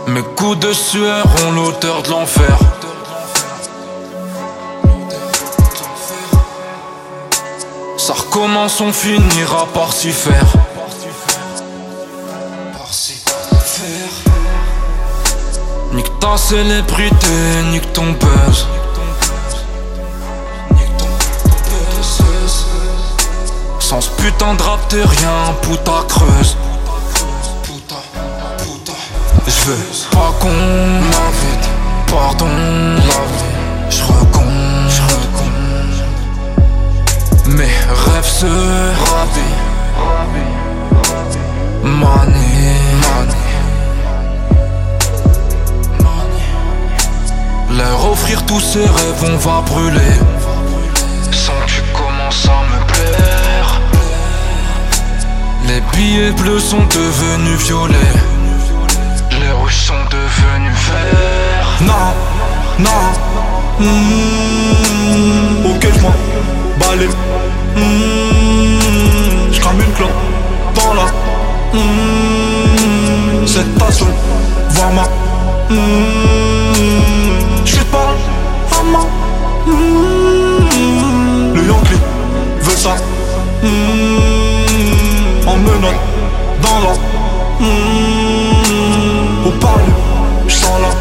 Mes coups de sueur ont l'odeur de l'enfer. Ça recommence, on finira par s'y faire. Nique ta célébrité, nique ton buzz. Sans ce putain de rap t'es rien, puta creuse. J'veux pas qu'on m'invite, pardon la vie. J'recompte, mes rêves se ravissent. Money, leur offrir tous ces rêves, on va brûler. Sans que tu commences à me plaire. Les billets bleus sont devenus violets. Les rouges sont devenus verts. Non, non, ok j'm'en balai. J'crame une clope dans la cette tasse, voir ma j'suis pas à ma le Yankee veut ça en menotte dans la au parler, j'sens la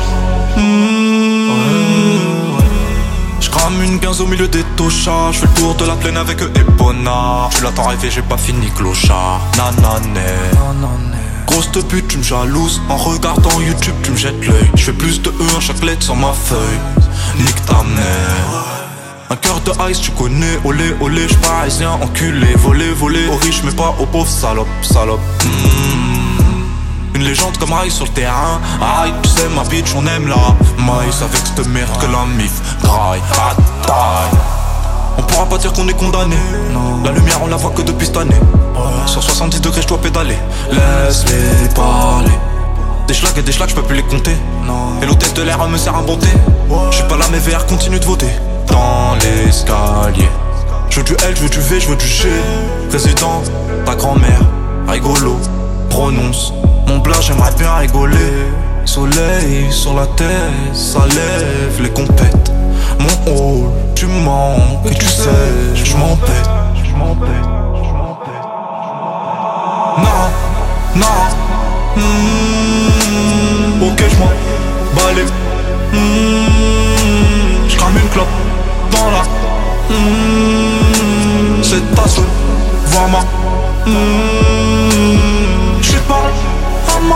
J'crame une 15 au milieu des tochards. J'fais le tour de la plaine avec eux et Bonnard. Tu l'attends rêver, j'ai pas fini clochard. Nanané. Grosse de pute, tu me jalouses. En regardant YouTube, tu me jettes l'œil. J'fais plus de E à chaque lettre sur ma feuille. Nique ta mère. Un cœur de ice, tu connais. Olé, olé, j'suis parisien, enculé. Volé, volé, aux riches mais pas aux pauvres, salope, salope. Une légende comme Rai sur le terrain. Aïe, tu sais ma bitch, on aime la maïs avec cette merde que la mif graille à taille. On pourra pas dire qu'on est condamné. La lumière on la voit que depuis cette année. Sur 70 degrés je dois pédaler. Laisse-les parler. Des schlags et des schlags, je peux plus les compter. Et l'hôtesse de l'air me sert à bonté. Je suis pas là mais VR continue de voter. Dans l'escalier je veux du L, je veux du V, je veux du G. Président, ta grand-mère, rigolo, prononce mon blas, j'aimerais bien rigoler. Soleil sur la tête, ça lève les compètes. Mon hall, tu manques et tu sais, je m'en pète. Non, non, ok j'm'en balai. J'crame une clope dans la cette tasse, vois ma j'suis pas à ma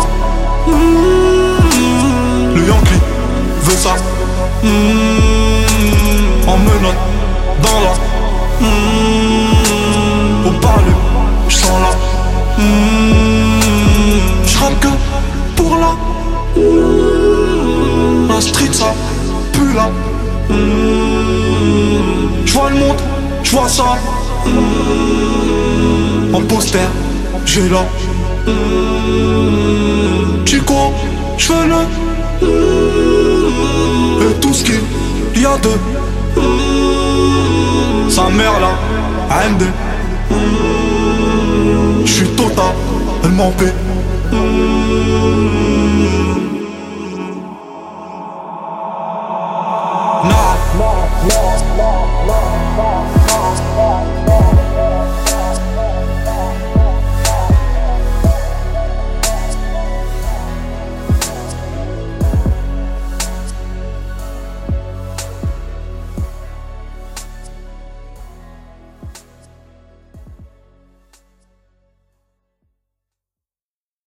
le Yankee veut ça en menotte dans la au parler, j'sens la j'rappe que pour la street ça pue là. J'vois le monde, j'vois ça en poster, j'ai là Chico, j'fais le et tout ce qu'il y a de sa mère là, AMD. J'suis totalement paix. Nah,